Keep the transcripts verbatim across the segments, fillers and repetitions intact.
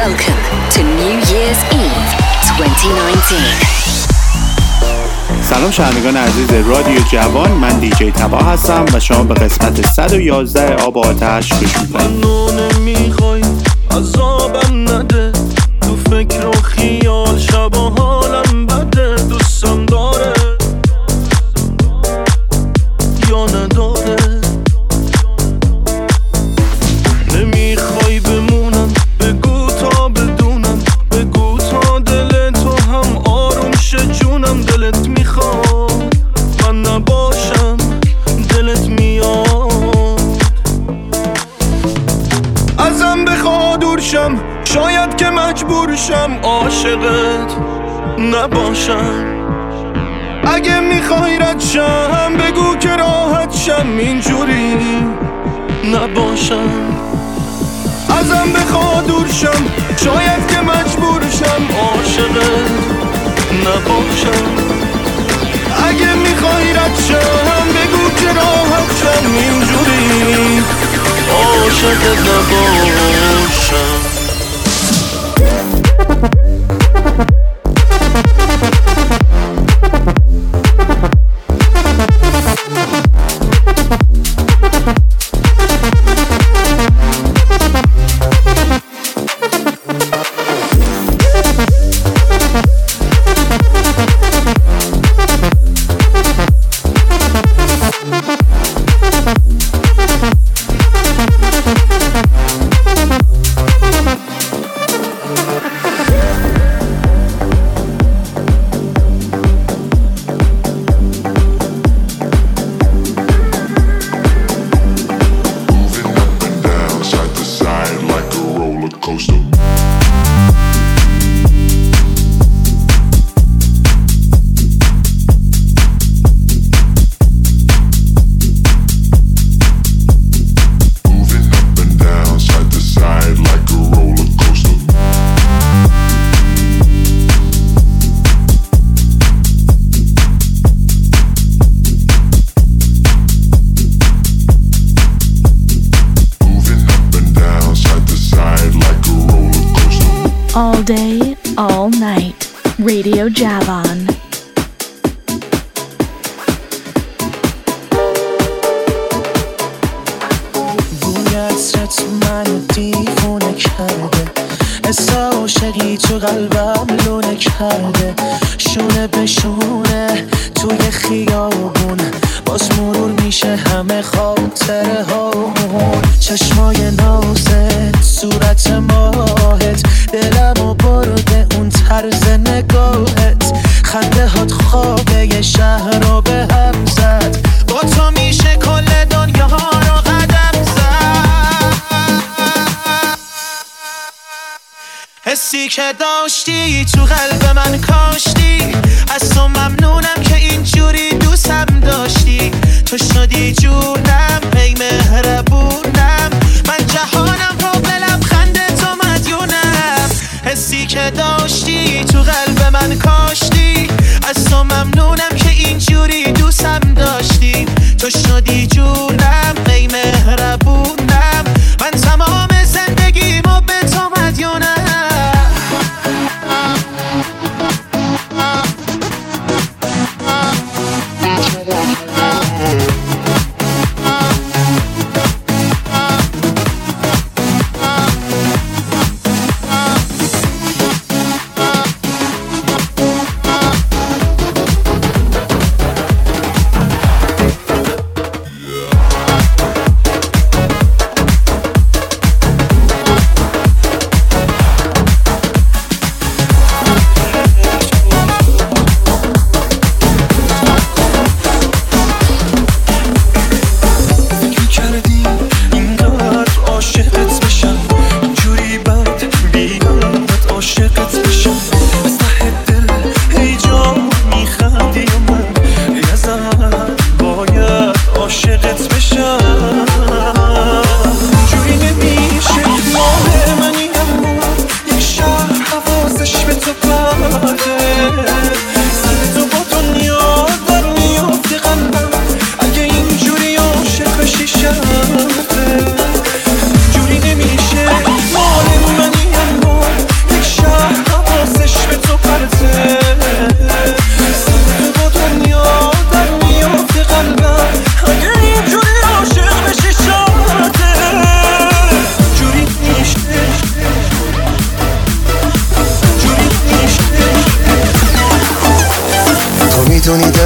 Welcome to New Year's Eve twenty nineteen. سلام شنوندگان عزیز رادیو جوان، من دیجی تبا هستم و شما به قسمت صد و یازده آب آتش گوش میکنید. منو نمیخوای عذابم نده، تو فکر و خیال شب و حالم بده، دوستم داره یا نداره، نمیخوای بمونم بگو تا بدونم، بگو تا دل تو هم آروم شه جونم، دلت میخواد من نباشم، دلت میاد ازم بخواد دور شم، شاید که مجبور شم عاشقت نباشم، اگه میخوای رد شم بگو که راحت شم، اینجوری نباشم، ازم بخواد دور شم، شاید که مجبور شم عاشقت نباشم، اگه میخوای رد شم بگو که راحت شم، اینجوری عاشقت نباشم. All day, all night. Radio Javan. بوی عطرت منو دیوونه کرده، حس عاشقی تو قلبم لونه کرده، شونه به شونه توی خیابون باز مرور میشه همه خاطره هامون، چشمای نازت صورت ماهت دلمو برده اون طرز نگاهت، خنده هات خوابه یه شهر رو به هم زد، با تو میشه کل دنیا رو قدم زد، حسی که داشتی تو قلب من کاشتی، از تو ممنونم که اینجوری دوستم داشتی، تو شدی جونم ای مهربونم، من جهانم رو به لبخند تو مدیونم، حسی که داشتی تو قلب من کاشتی، از تو ممنونم که اینجوری دوستم داشتی، تو شدی جونم ای مهربونم، من تمام زندگیمو به تو مدیونم.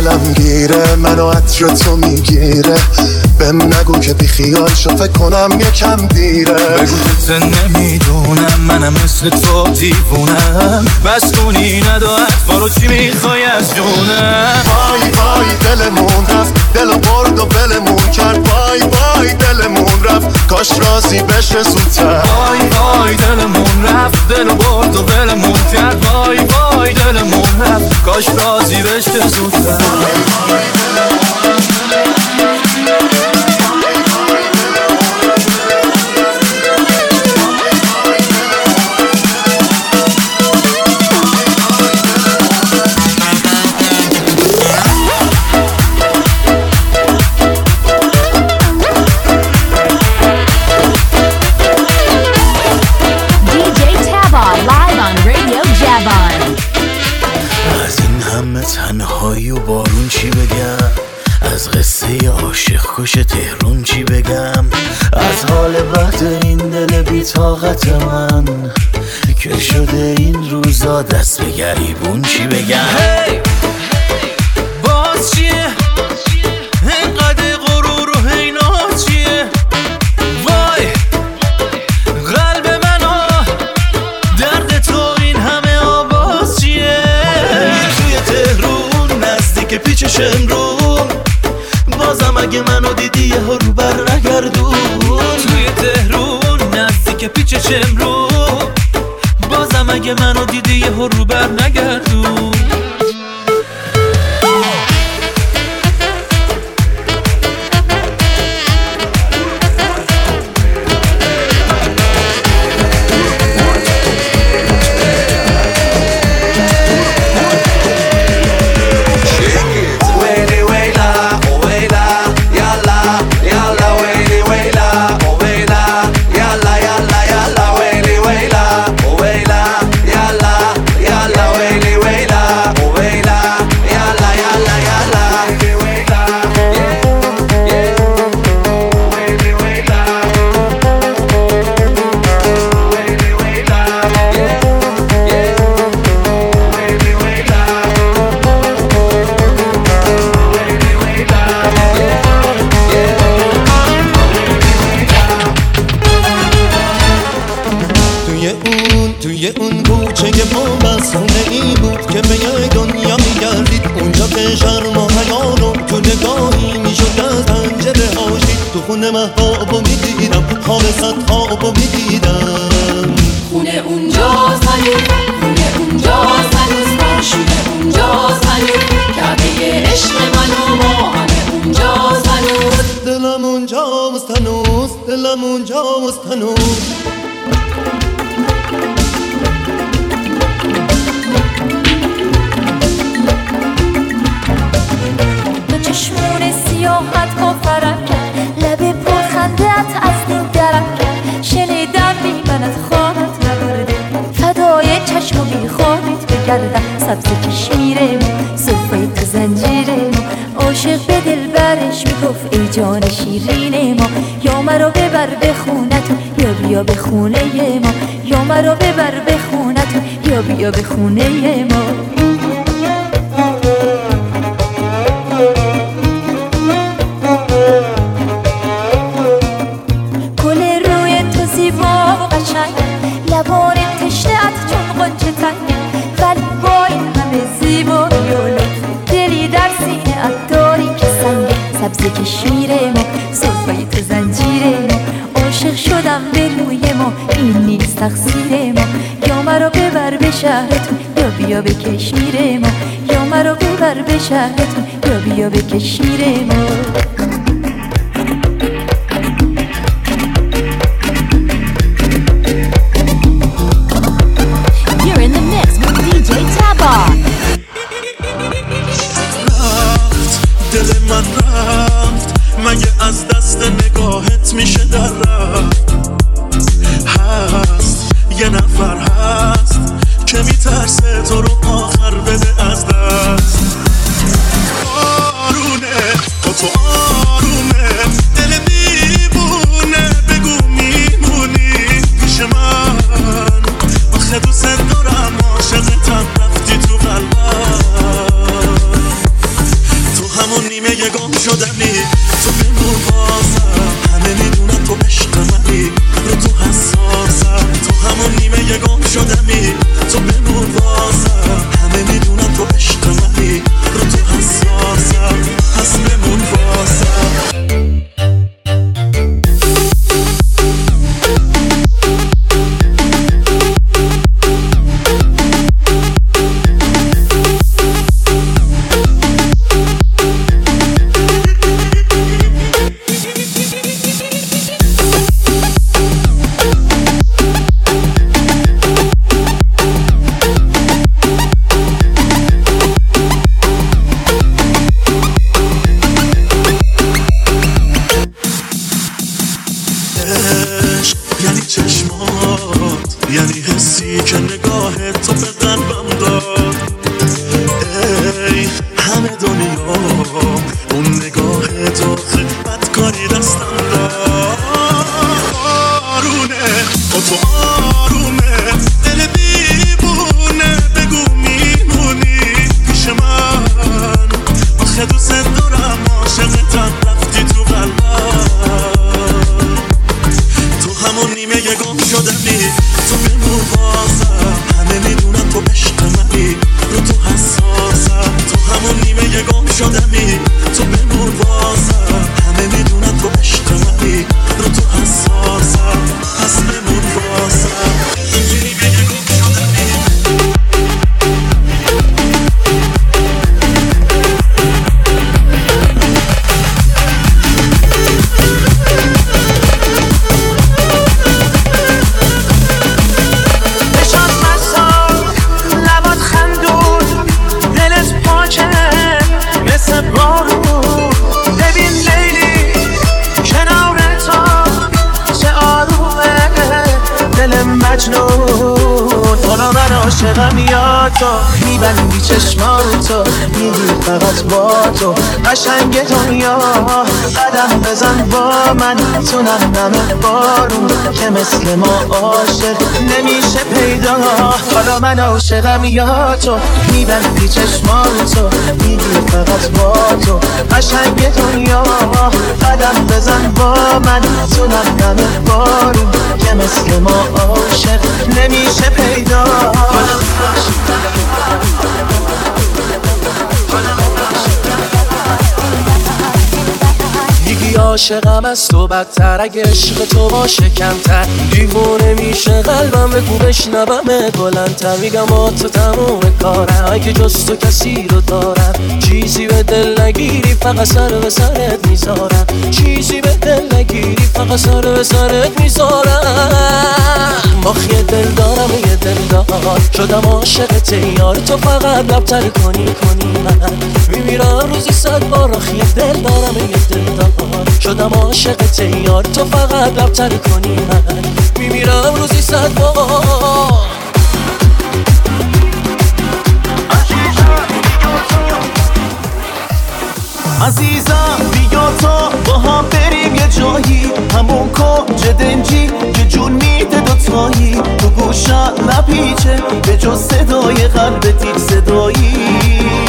دلم گیره، منو عطر تو میگیره. بهم نگو که بی خیال شو، فکر کنم یکم دیره. بگو که نمیدونم منم مثل تو دیوونم، بس کنی ندو حرفا رو چی میخوای از جونم. وای وای دلمون رفت، دلو برد و بلمون کرد. وای وای دلمون رفت، کاش راضی بشه زودتر. وای وای دلمون رفت، دلو برد و بلمون کرد. وای وای دلمون رفت، کاش راضی بشه زودتر. تنهایی و بارون چی بگم، از قصه عاشق کش تهرون چی بگم، از حال بد این دل بی طاقت من که شده این روزا دست به گریبون چی بگم. hey! باز چیه اینقدر غرور و حینات چیه؟ وای قلب منو درد تو این همه آواز چیه؟ توی تهرون نزدیک پیچ شمرون، بازم اگه منو دیدی یه رو بر نگردون. توی تهرون نزدیک پیچ شمرون، بازم اگه منو دیدی یه رو بر نگردون. خونه محبابو میدیدم، خواب صد خوابو میدیدم. خونه اونجاست هنوز، خونه اونجاست هنوز، ماشونه اونجاست هنوز، کعبه عشق من و ما همه اونجاست هنوز. دلم اونجاست هنوز، دلم اونجاست هنوز. تو چشمون سیاحت با فرق لب پرخندت از دل درم کرد. شنیدم بی منت خوابت نبرده، فدای چشم و بی خوابت بگردم. سبز کشمیره ما، صفای تو زنجیره ما، عاشق به دل برش میگفت ای جان شیرین ما. یا مرا ببر به خونتون یا بیا به خونه ما، یا مرا ببر به خونتون یا بیا به خونه ما. لبان تشنه‌ات چون غنچه تنگ، ولی با این همه زیبایی و لطف دلی در سینه ات داری که سنگه. سبز کشمیره ما، صفای تو زنجیره ما، عاشق شدم به روی ما، این نیست تقصیر ما. یا مرا ببر به شهرتون یا بیا به کشمیر ما، یا مرا ببر به شهرتون یا بیا به کشمیر ما. دل من رفت مگه از دست نگاهت میشه در رفت. هست یه نفر هست که میترسه تو رو آخر بده از دست. آرونه تو تو آرونه دل دیوونه، بگو میمونی پیش من. آخه دوست دارم عاشقتم رفتی تو قلبم. چشمات، یعنی حسی که نگاه تو به قلبم داد. ای همه دنیا اون نگاه تو خدمت کاری دستم داد. آرونه با تو آرومه، دل دیوونه، بگو میمونی پیش من. آخه دوست دارم، عاشقتم، رفتی تو قلبم. تو همون نیمه گم شدمی، تو بمون بازم. همه میدونن تو عشق منی، رو تو حساسم. تو همون نیمه گم شدمی، تو بمون بازم. همه میدونن تو عشق منی، رو تو حساسم. پس بمون بازم. نیمه گم شدمی. حالا من عاشقم یا تو، میبندی چشماتو، میگی فقط با تو قشنگ دنیا. قدم بزن با من تو نمنم بارون که مثل ما عاشق نمیشه پیدا. حالا من عاشقم یا تو، میبندی چشماتو، میگی فقط با تو قشنگ دنیا. قدم بزن با من تو نمنم بارون که مثل ما عاشق نمیشه پیدا. میگی عاشقم از تو بدتر، اگه عشق تو باشه کمتر دیوونه میشه قلبم. بگو بشنومه بلندتر، میگم با تو تموم کارم. اگه جز تو کسی رو دارم، چیزی به دل نگیری فقط سر به سرت میذارم. چیزی به دل نگیری فقط سر به سرت میذارم. ماخی دل دارم یه دل دار، شدم عاشق تیار. تو فقط لبتر کنی کنی من میمیرم روزی صد بار. آخی دل دارم یه دل دار، شدم عاشق تیار. تو فقط لبتر کنی من میمیرم روزی صد بار. عزیزم بیا تا با هم بریم یه جایی، همون کنج دنجی که جون میده دوتایی. تو گوشم نپیچه به جز صدای قلبت یک صدایی.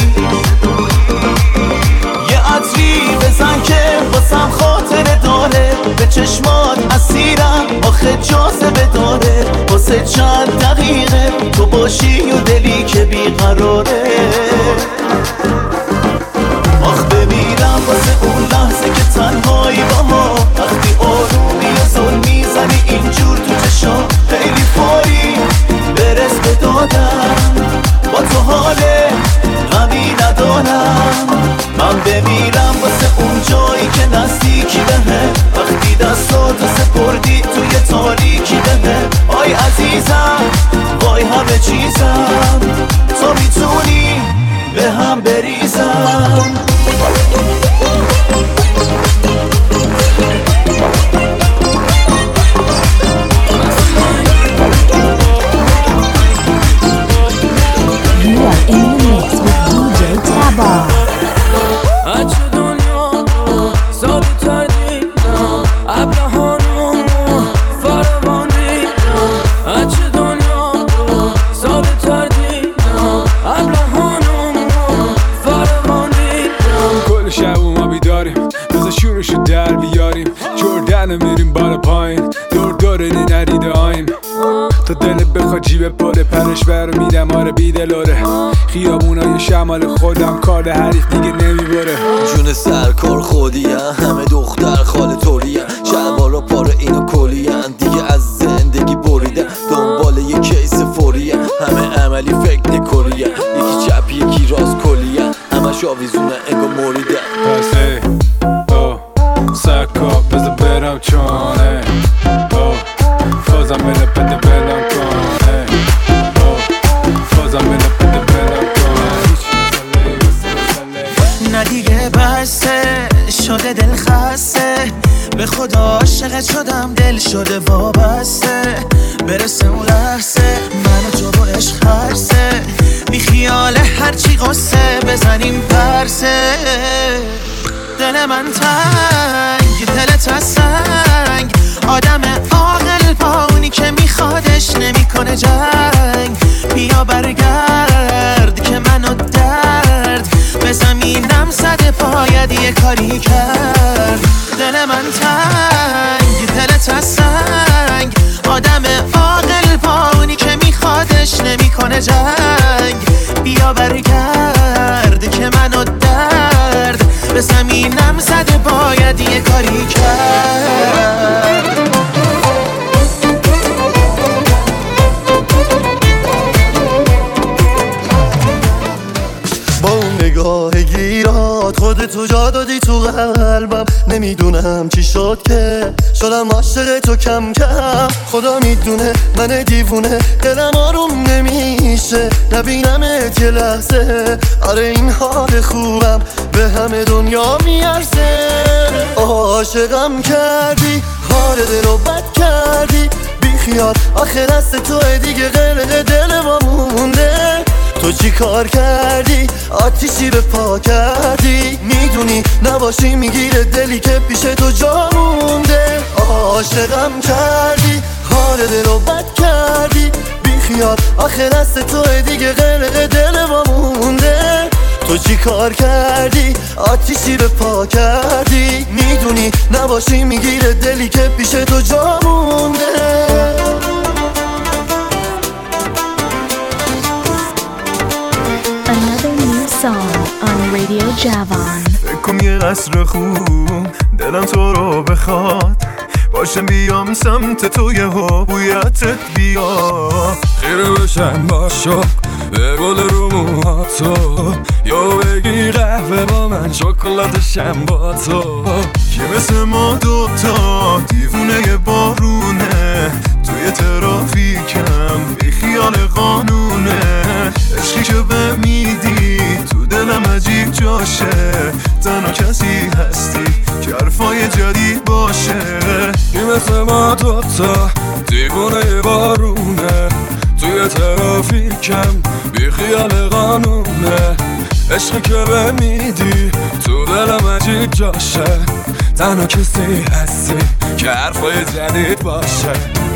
یه عطری بزن که واسم خاطره داره، به چشمات اسیرم آخه جاذبه داره. واسه چند دقیقه تو باشی و دلی که بیقراره. آخ بمیرم واسه اون لحظه که تنهایی با ما، وقتی آرومی و زل میزنی اینجور تو چشام. خیلی فوری برس به دادم، با تو حال غمی ندارم. من بمیرم واسه اون جایی که نزدیکی بهه، وقتی دستاتو سپردی توی تاریکی بهه. آی عزیزم وای همه چیزم، تو میتونی به هم بریزم. You are in the mix with دی جی Taba. اچه دنیا ثابت‌تر دیدم، ابلهانم فراوان دیدم. اچه دنیا ثابت‌تر دیدم، ابلهانم فراوان دیدم. کل شب ما بیداریم، بذار شورشو در بیاریم. جردن میریم بالا پایین، دور دور دی نریده آیم. تا دلت بخواد جیب پاره پرش برو میدم آره بیدلاره. خیابونای شمال خودم کار حریف دیگه نمیبره. جون سرکار خودیم، همه دختر خاله طوریم. شلوارا پاره اینو کلیم، دیگه از زندگی بریدم. دنبال یه کیس فوریم، همه عملی فکر نکوریم. یکی چپ یکی راست کلیم، همش آویزونه انگا مریدم. پس ای او سکا بذار برم چانه او فازم بله پده بلم کنه او فازم بله پده بلم کنه. نه دیگه بسته شده دل خسته، به خدا عاشقت شدم. برسه اون لحظه من و تو با عشق هرسه بی خیال هرچی قصه بزنیم پرسه دل من تنگ دلت از سنگ آدم عاقل با اونی که میخوادش نمیکنه جنگ بیا برگرد که منو درد به زمینم زده باید یه کاری کرد دل من تنگ دلت از سنگ آدم عاقل با اونی که میخوادش نمیکنه جنگ بیا برگرد که منو درد به زمینم زده باید یه کاری کرد با اون نگاه گیرات خودتو جا دادی تو قلبم نمیدونم چی شد که شدم عاشق تو کم کم خدا میدونه من دیوونه دلم آروم نمیشه نبینمت یه لحظه آره این حال خوبم به همه دنیا میارزه عاشقم کردی حال دلو بد کردی بی خیال آخه دست توه دیگه غرق دل ما مونده تو چی کار کردی آتیشی به پا کردی میدونی نباشی میگیره دلی که پیش تو جا مونده عاشقم کردی حال دلو بد کردی بی خیال آخه دست توه دیگه غرق دل ما مونده تو چی کار کردی آتیشی به پا کردی میدونی نباشی میگیره دلی که پیش تو جا مونده Another new song on Radio Javon. فکرم یه قصر خوب دلم تو رو بخواد باشم بیام سمت تو یه ها بویتت بیا خیره بشم با شوق به گل رو موهاتو یا بگی قهوه با من شکلاتشم با تو که مثل ما دوتا دیوونه بارونه توی ترافیکم بی خیال قانونه عشقی که به میدی تو دلم عجیب جاشه تنها کسی هستی که حرفای جدید باشه که مثل ما دوتا دیوونه بارونه توی ترافیکم بی خیال قانونه عشقی که به میدی تو دلم عجیب جاشه تنها کسی هستی که حرفای جدید باشه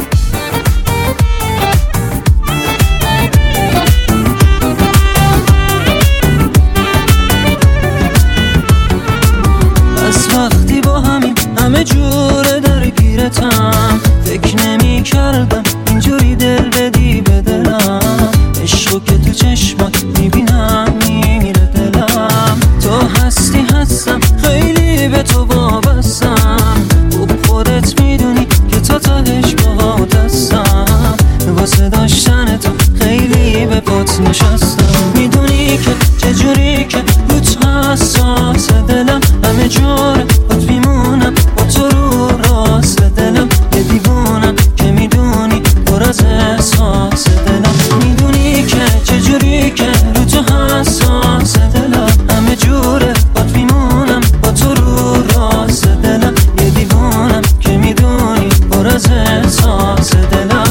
از وقتی با همین همه جوره درگیرتم فکر نمی کردم اینجوری دل بدی به دلم عشقو که تو چشمات میبینم میمیره دلم تو هستی هستم خیلی به تو وابستم خوب خودت میدونی که تا تهش با دستم واسه داشتن تو خیلی به پات نشستم میدونی که چجوری که روت حساس دلم همه جوره بات میمونم با تو رو راست دلم یه دیوونم که میدونی پر از احساس دلم میدونی که چجوری که رو تو حساس دلم همه جوره بات میمونم با تو رو راست دلم یه دیوونم که میدونی پر از احساس دلم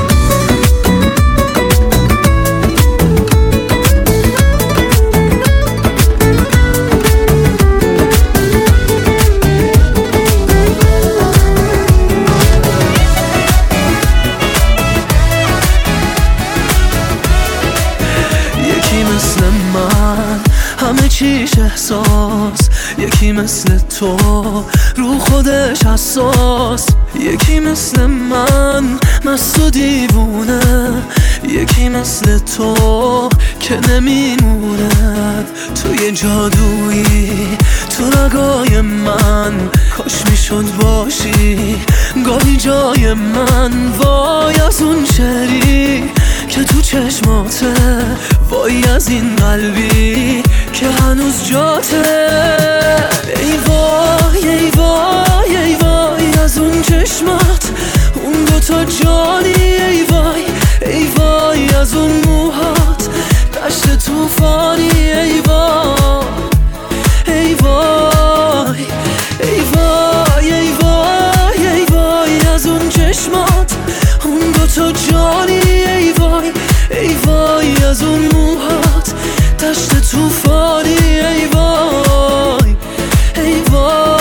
همه چیش احساس یکی مثل تو رو خودش حساس یکی مثل من مست و دیوونه یکی مثل تو که نمیموند توی جادویی تو رگای من کاش میشد باشی گاهی جای من وای از اون شعری که تو چشماته وای از این قلبی که هنوز جاته ای وای ای وای ای وای از اون چشمات اون دوتا جانی ای وای ای وای از اون موهات دشت توفانی ای وای ای وای ای وای ای وای ای وای از اون چشمات اون دوتا تو جانی ای وای ای وای از اون موهات دشت توفانی ای وای ای وای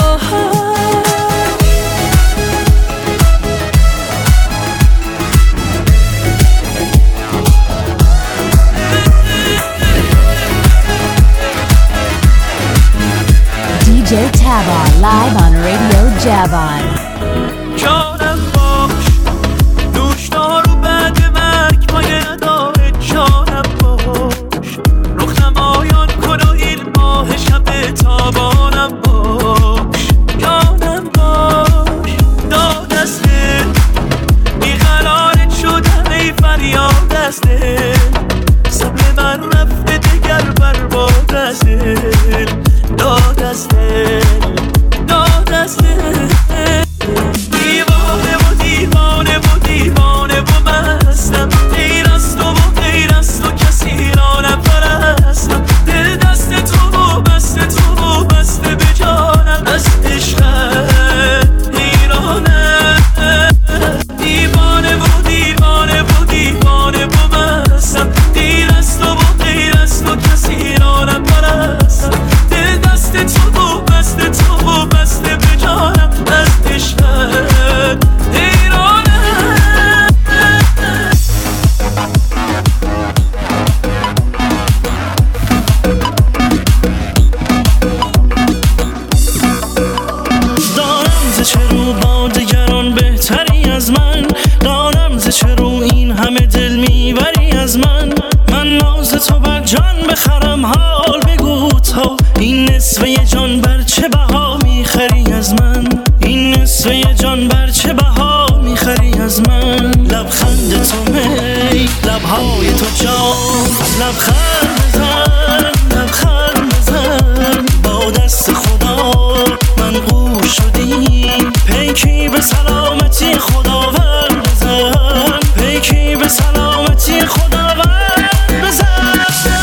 دی جی Tabon live on Radio Javon. جانم باش دوشتا رو بعد مرگ پایه داره جانم باش رخ نمایان کن و این ماه شب تابانم باش جانم باش داد از دل بیقرارت شدم ای فریاد از دل صبر من رفته دگر برباد از دل داد از دل داد از دل دیوانه و دیوانه و دیوانه و مستم غیر از تو و غیر از تو کسی را نپرستم دل دست تو و بست تو و بسته به جانم از عشقت حیرانم دیوانه و دیوانه و دیوانه و مستم غیر از تو و غیر از تو کسی را نپرستم دل دست تو و بست تو و بسته به جانم از عشقت حیرانم دارم ز چه رو با دگران بهتری از من دارم ز چه رو این همه دل میبری از من من ناز تو بر جان بخرم حال بگو تا این نصفه جان بر چه بها میخری از من این نصفه جان بر چه بها میخری از من لبخند تو می لبهای تو جان لبخند بزن لبخند بزن با دست خدا من قوش شدیم پیکی به سلامتی خداوند بزن پیکی به سلامتی خداوند بزن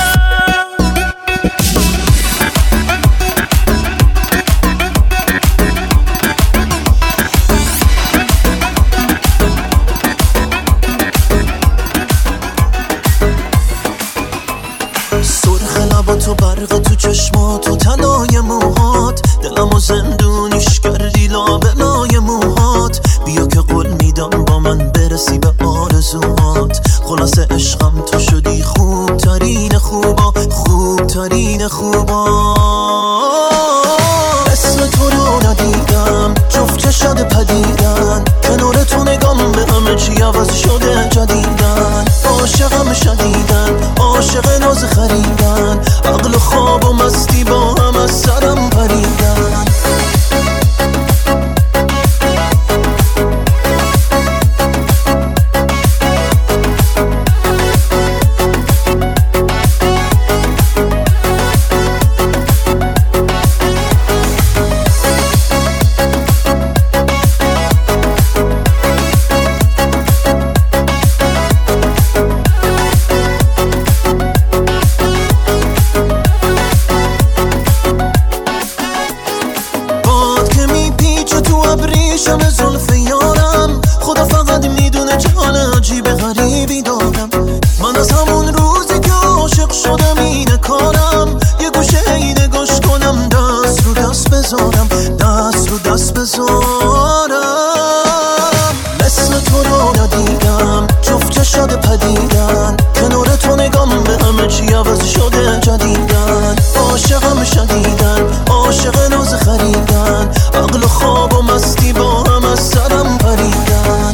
سرخ لبات و برق تو چشمات و تنای موهات دلمو زندونیش کردی لابلای موهات بیا که قول میدم با من برسی به آرزوهات خلاصه عشقم تو شدی خوب ترین خوبا خوب ترین خوبا اسم تو رو ندیدم جفت چشاد پدیدن کنار تو نگام به همه چی عوض شده جدیدن عاشقم شدیدن عاشق ناز خریدن عقل و خواب و مستی با هم از سرم پریدن شم زلف یارم خدا فقط میدونه جان عجیب غریبی دارم من از همون روزی که عاشق شدم اینه کارم یه گوشه اینه گوش کنم دست رو دست بذارم دست رو دست بذارم مثل تو رو ندیدم جفت چشاد پدیدن کنار تو نگام به همه چی عوض شده جدیدن عاشقم شدیدن عاشق ناز خریدن عقل و خواب و مستی با هم از سرم پریدن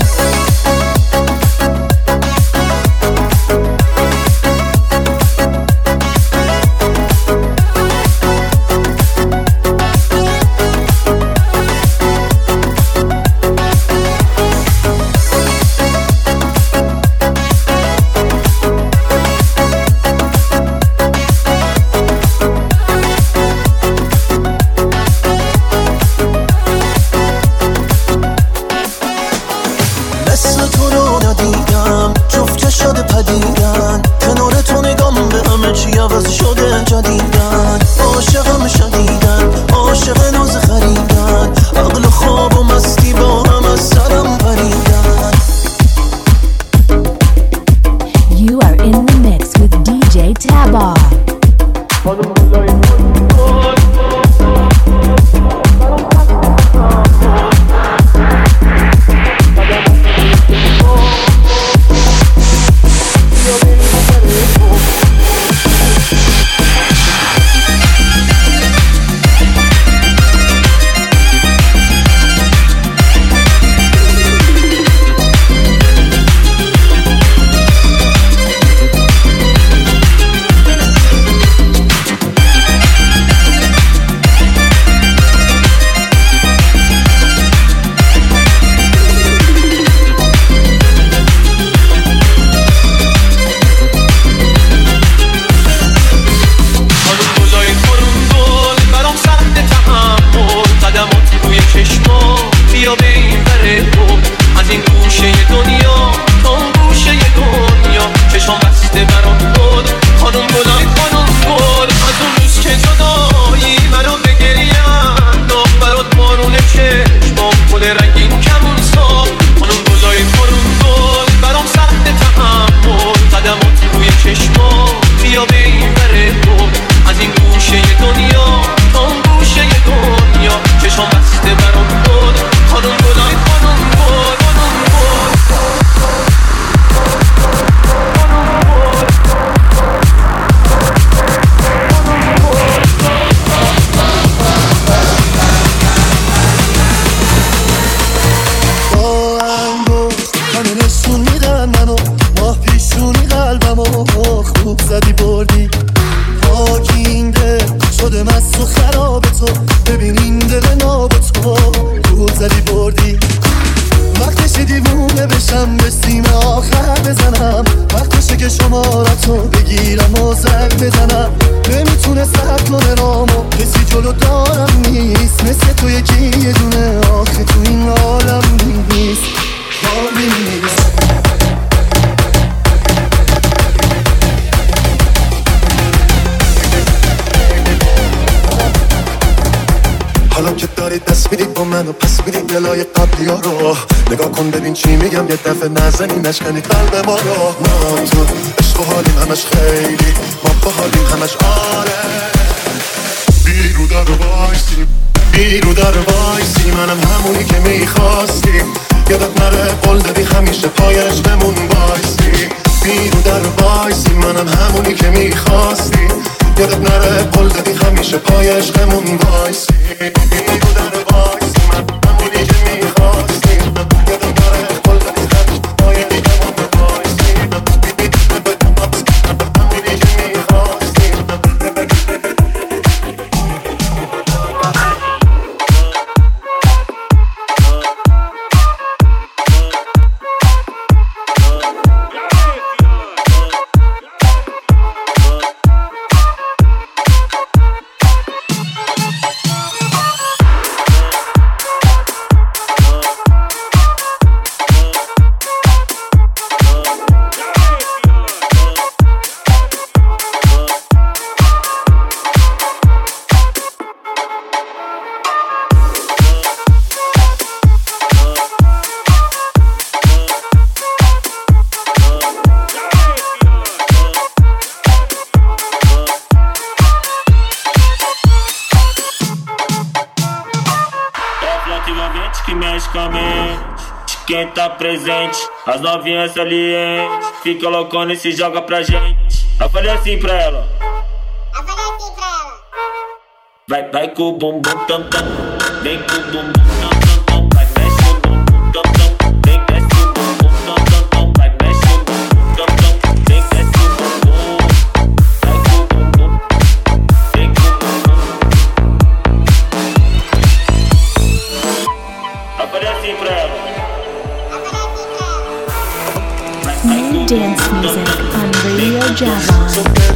زدی بردی پاکین دل شده مست و خراب تو ببین این دل ناب تو گول زدی بردی وقتشه دیوونه بشم به سیم آخر بزنم وقتشه که شمارتو بگیرم و زنگ بزنم نمیتونه سر کنه رامو کسی جلو دارم نیست مثل تو یکی یه دونه آخه تو این عالم نیست حالی نیست حالا که داری دست میدید با منو پس میدید دلای قبلی ها رو نگاه کن ببین چی میگم یه دفعه نزنی نشکنی قلب ما رو ما تو عشق و حالیم همش خیلی ما با حالیم همش آره بیرو در وایسی بیرو در وایسی منم همونی که میخواستی یادت نره قول دادی همیشه پایش بمون وایسی بیرو در وایسی منم همونی که میخواستی یادت نره قول دادی همیشه پایش بمون وایسی بیرو در وایسی من همونی که میخواستی یادت نره قول دادی همیشه پایش بمون وایسی همونی که میخواستی quem tá presente, as novinhas salientes, fica loucona e se joga pra gente. Eu falei assim pra ela, eu falei assim pra ela. Vai, vai com o bumbum tam tam, vem com o bumbum tam tam tam, vai mexe o bumbum tam tam, vem desce o bumbum tam tam tam, vai mexe o bumbum tam tam, vem desce o bumbum, vai com o bumbum, vem com o bumbum. Eu falei assim pra ela. New dance music on Radio Javon.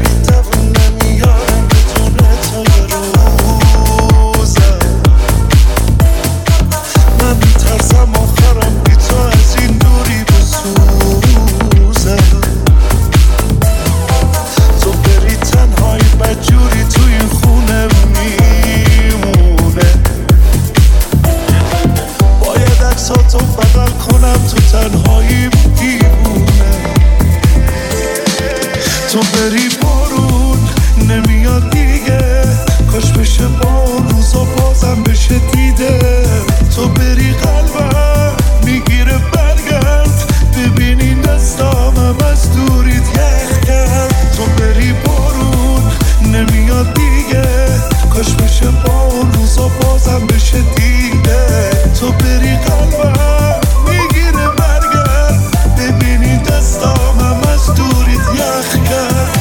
من میترسم آخرم بی تو از این دوری بسوزم تو بری تنهایی بدجوری توی خونه میمونه باید عکساتو بغل کنم تو تنهایی دیوونه تو بری بارون نمیاد دیگه کاش بشه با روزا بازم بشه دیده تو بری قلبم میگیره برگرد ببینی دستامم از دوریت یخ کرد تو بری بارون نمیاد دیگه کاش بشه با روزا بازم بشه دیده تو بری قلبم میگیره برگرد ببینی دستامم از دوریت یخ کرد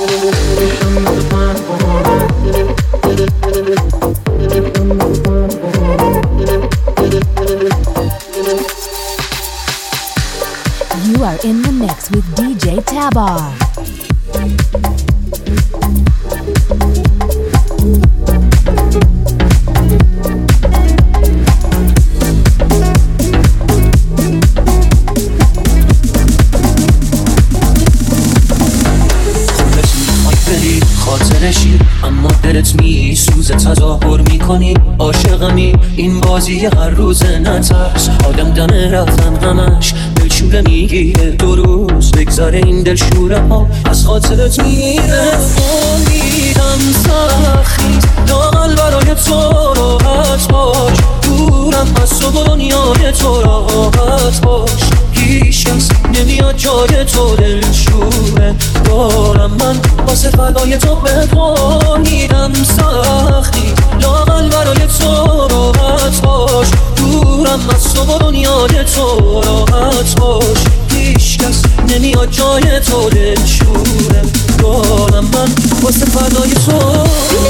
You are in the mix with D J Tabar. خاطرشی اما دلت می سوزه تظاهر میکنی عاشقمی این بازی هر روز نترس آدم دم رفتن همش دلشوره میگیره دو روز بگذاره این دلشوره ها از خاطرت میره امیدم سخی لاغل برای تو راحت باش دورم از تو و دنیای تو راحت باش هیچ کس نمیاد جای تو دلشوره دارم من واسه فدای تو بپاهیدم سختی لاغل برای تو راحت باش دورم از تو و دنیای تو راحت باش هیچ کس نمیاد جای تو دلشوره دارم من واسه فدای تو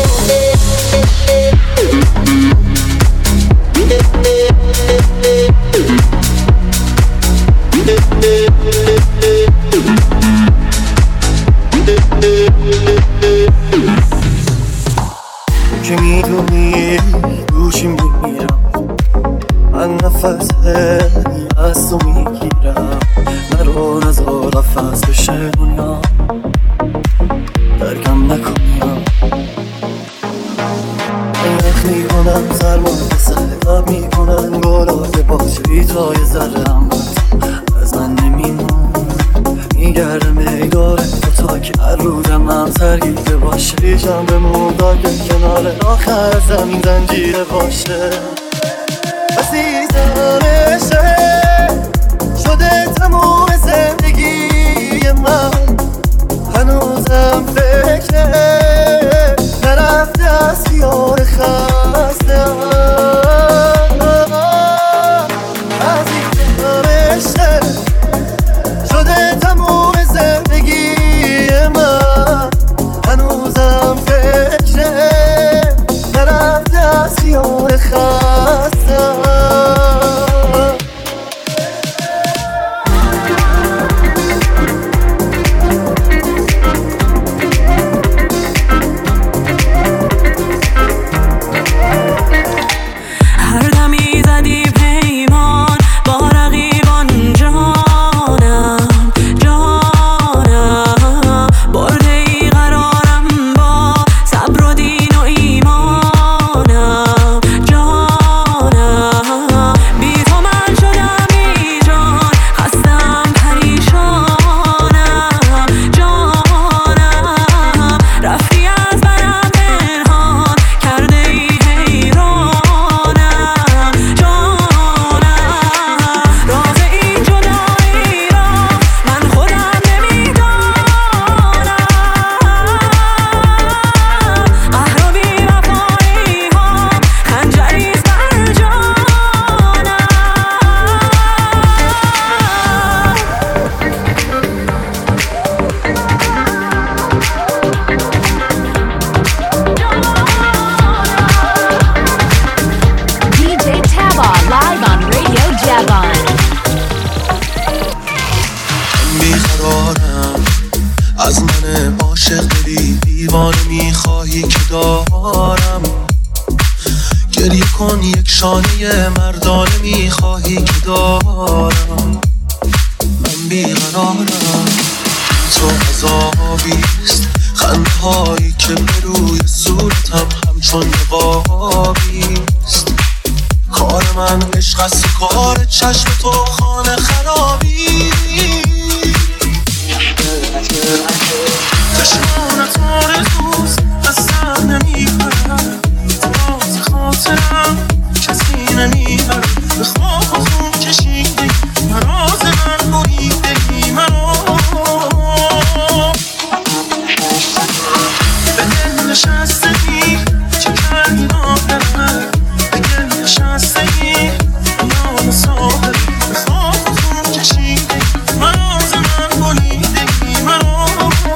که میدونی دوشی میمیرم من نفس از تو میگیرم نرو نزار نفس بشه دنیا درکم نکنیم یخ میکنم سرمان صداب میکنن گلای باشه بیتای زرم از من نمیمون میگردم ای داره تو تا که هر روزم هم سرگیده باشه ریشم به مودا که کنار آخر زمین زنجیره باشه عزیزمشه شده تموم زندگی من هنوزم فکره نرفته از خیال خسته عزیزمشه شده تموم زندگی من هنوزم فکره نرفته از خیال خسته شانه مردانه میخواهی که دارم من بیقرارم تو عذابیست خنده هایی که به روی صورتم همچون نقابیست کار من عشق است کار چشم تو خانه خرابی چشمانت آرزوست از سر نمیبرم باز خاطرم کسی نمیبرم به خواب و خون کشیدی مراز من بریدی مرا به دل نشستگی چه کردی نادرم به دل نشستگی یاد ساحل به خواب و خون کشیدی مراز من بریدی مرا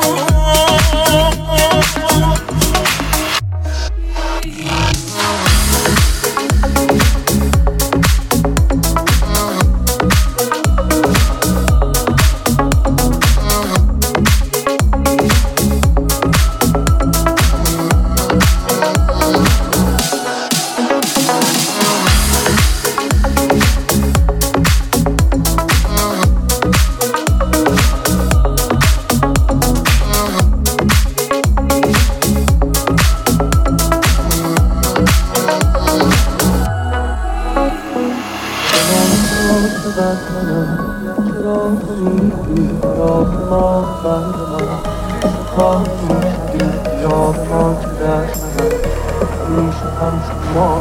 خواهیم کرد جام ما تو دست نزد میشه همچون ما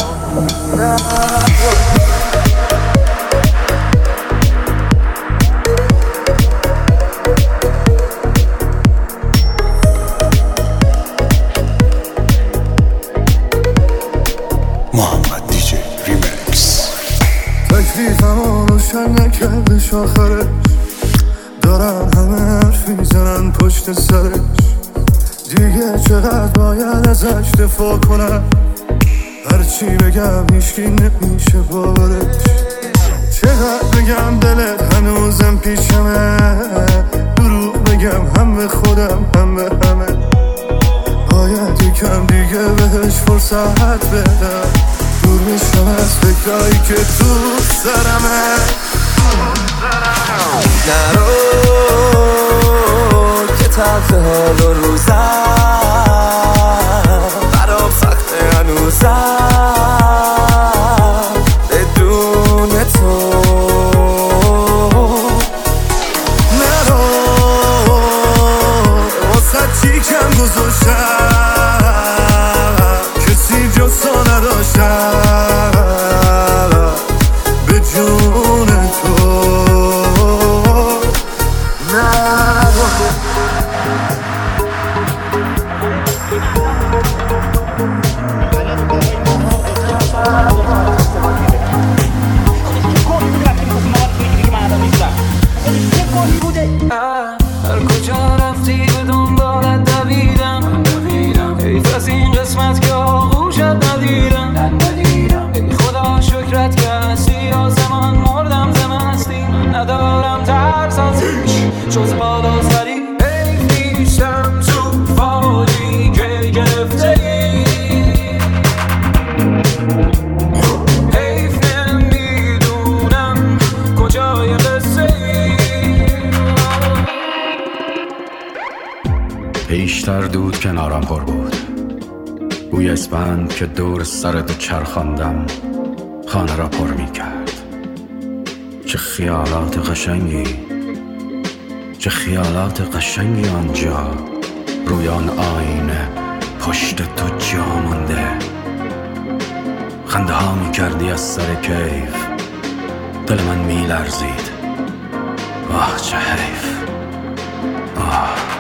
محمد دیجی ریمکس. تکلیفمو روشن نکردش آخرش، دارن همه حرف میزنن پشت سرش. دیگه چقدر باید ازش دفاع کنم، هرچی بگم هیچکی نمیشه باورش. چقدر بگم دلت هنوزم پیشمه، دروغ بگم هم به خودم هم به همه. باید یکم دیگه بهش فرصت بدم، دور میشم از فکرایی که تو سرمه. نرو که تلخ حال و روزم برام سخته هنوزم بدون تو. نرو واسه چی کم گذاشتم، کسی جز تو نداشتم به جون تو. هر کجا رفتی به دنبالت دویدم، حیف از این قسمت که آغوشت ندیدم. ای خدا شکرت که هستی، آسمان مردم ز مستی. ندارم ترس از هیچ جز بالا سری. حیف نیستم تو فاجی که گرفته ای، حیف نمیدونم کجای قصه ای. پیشتر دود کنارم پر بود، بوی اسپند که دور سرتو چرخاندم خانه را پر می کرد. چه خیالات قشنگی، چه خیالات قشنگی آنجا روی آن آینه پشت تو جا مانده. خنده ها می کردی از سر کیف، دل من می لرزید. آه چه حیف، آه